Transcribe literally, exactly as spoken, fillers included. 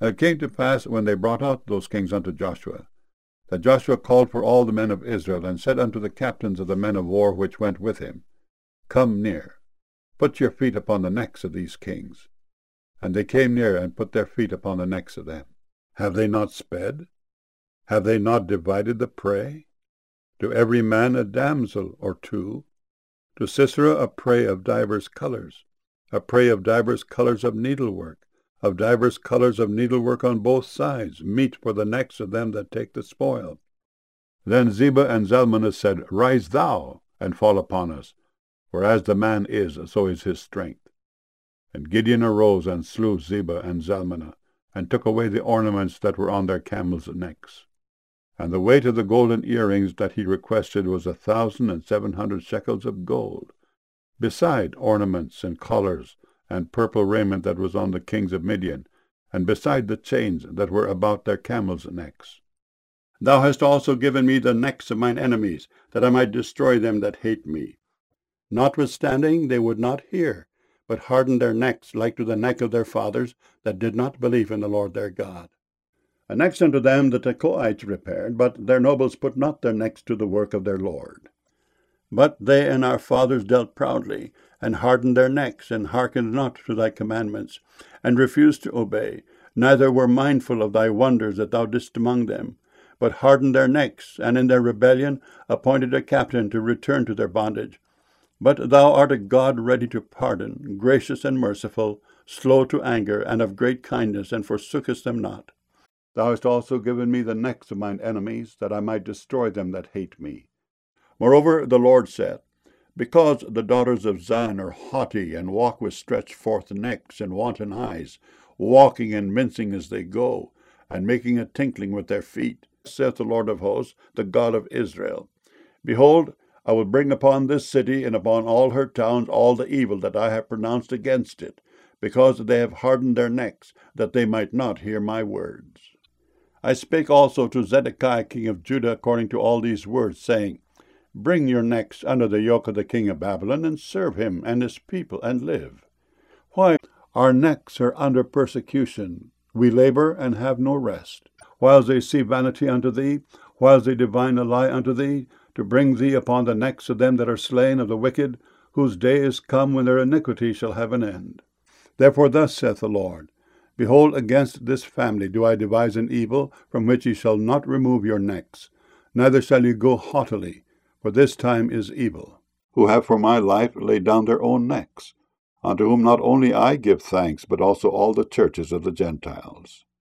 And it came to pass, when they brought out those kings unto Joshua, that Joshua called for all the men of Israel, and said unto the captains of the men of war which went with him, Come near, put your feet upon the necks of these kings. And they came near, and put their feet upon the necks of them. Have they not sped? Have they not divided the prey? To every man a damsel or two, to Sisera a prey of divers colours, a prey of divers colours of needlework, of divers colours of needlework on both sides, meat for the necks of them that take the spoil. Then Zebah and Zalmunna said, Rise thou, and fall upon us, for as the man is, so is his strength. And Gideon arose and slew Zebah and Zalmunna, and took away the ornaments that were on their camels' necks. And the weight of the golden earrings that he requested was a thousand and seven hundred shekels of gold, beside ornaments and collars and purple raiment that was on the kings of Midian, and beside the chains that were about their camels' necks. Thou hast also given me the necks of mine enemies, that I might destroy them that hate me. Notwithstanding they would not hear, but hardened their necks like to the neck of their fathers that did not believe in the Lord their God. And next unto them the Tekoites repaired, but their nobles put not their necks to the work of their Lord. But they and our fathers dealt proudly, and hardened their necks, and hearkened not to thy commandments, and refused to obey, neither were mindful of thy wonders that thou didst among them, but hardened their necks, and in their rebellion appointed a captain to return to their bondage. But thou art a God ready to pardon, gracious and merciful, slow to anger, and of great kindness, and forsookest them not. Thou hast also given me the necks of mine enemies, that I might destroy them that hate me. Moreover, the Lord said, Because the daughters of Zion are haughty, and walk with stretched forth necks and wanton eyes, walking and mincing as they go, and making a tinkling with their feet, saith the Lord of hosts, the God of Israel, Behold, I will bring upon this city and upon all her towns all the evil that I have pronounced against it, because they have hardened their necks, that they might not hear my words. I spake also to Zedekiah king of Judah according to all these words, saying, Bring your necks under the yoke of the king of Babylon, and serve him and his people, and live. Why, our necks are under persecution. We labor and have no rest. Whiles they see vanity unto thee, whiles they divine a lie unto thee, to bring thee upon the necks of them that are slain of the wicked, whose day is come when their iniquity shall have an end. Therefore thus saith the Lord, Behold, against this family do I devise an evil, from which ye shall not remove your necks, neither shall ye go haughtily, for this time is evil, who have for my life laid down their own necks, unto whom not only I give thanks, but also all the churches of the Gentiles.